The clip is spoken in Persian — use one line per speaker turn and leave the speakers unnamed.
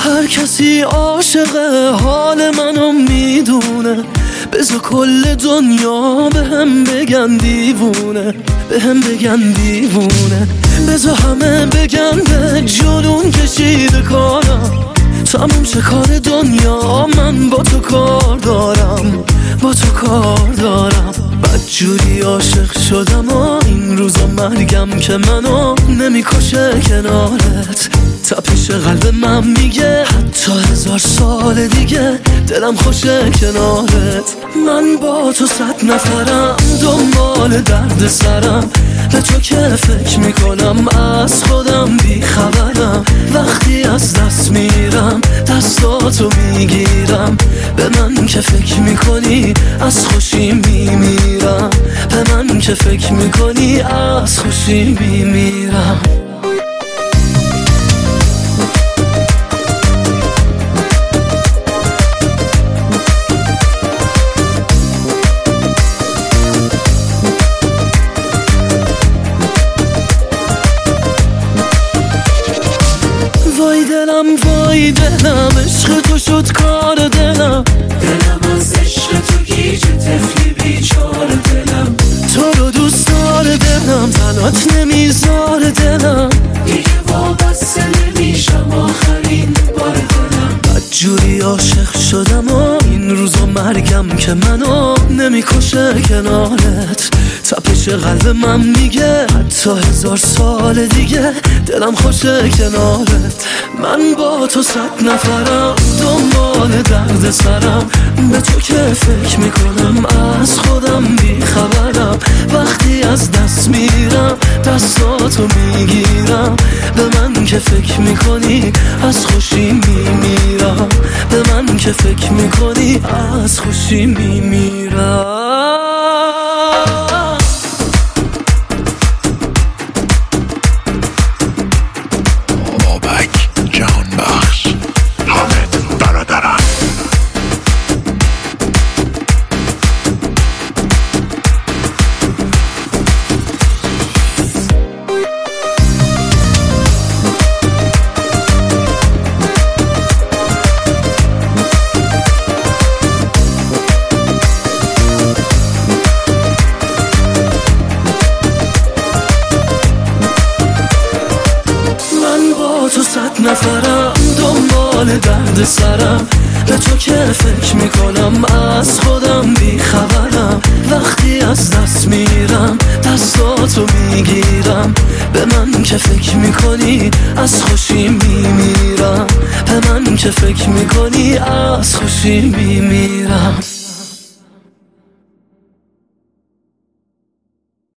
هر کسی عاشق حال منو میدونه، بذار کل دنیا بهم بگن دیوونه، بهم بگن دیوونه. بذار همه بگن به جنون کشیده کارم، تموم شه کار دنیا، من با تو کار دارم، با تو کار دارم. بدجوری عاشق شدم و این روزا مرگم که منو نمیکشه کنارت. تپش قلب من میگه حتی 1000 سال دیگه دلم خوشه کنارت. من با تو 100 نفرم دنبال درد سرم، به تو که فکر میکنم از خودم بی خبرم. وقتی از دست میرم دستاتو میگیرم، به من که فکر میکنی از خوشی میمیرم، به من که فکر میکنی از خوشی میمیرم. وای دلم وای دلم، عشق تو شد کار دلم،
دلم از عشق تو گیج طفلی بیچار دلم.
تو رو دوست داره دلم، تنات نمیذار دلم،
دیگه وابسته نمیشم آخرین بار دلم.
بدجوری عاشق شدم و این روزا مرگم که منو نمیکشه کنارت. تپش قلب من میگه حتی 1000 سال دیگه دلم خوشه کنارت. من با تو 100 نفرم دنبال درد سرم، به تو که فکر میکنم از خودم بی خبرم. وقتی از دست میرم دستاتو میگیرم، به من که فکر میکنی از خوشی میمیرم، به من که فکر میکنی از خوشی میمیرم. تو 100 نفرم دنبال درد سرم، به تو که فکر میکنم از خودم بی خبرم. وقتی از دست میرم دستاتو میگیرم، به من که فکر میکنی از خوشی میمیرم، به من که فکر میکنی از خوشی میمیرم.